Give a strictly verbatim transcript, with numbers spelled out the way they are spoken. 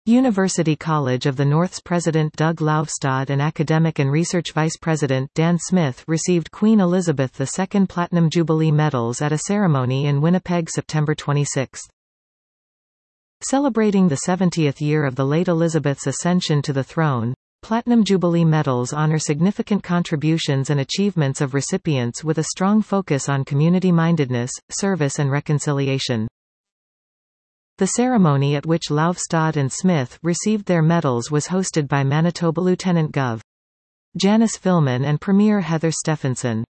University College of the North's President Doug Lauvstad and Academic and Research Vice President Dan Smith received Queen Elizabeth the Second Platinum Jubilee medals at a ceremony in Winnipeg September twenty-sixth. Celebrating the seventieth year of the late Elizabeth's ascension to the throne, Platinum Jubilee medals honor significant contributions and achievements of recipients with a strong focus on community-mindedness, service and reconciliation. The ceremony at which Lauvstad and Smith received their medals was hosted by Manitoba Lieutenant Gov. Janice Filmon and Premier Heather Stephenson.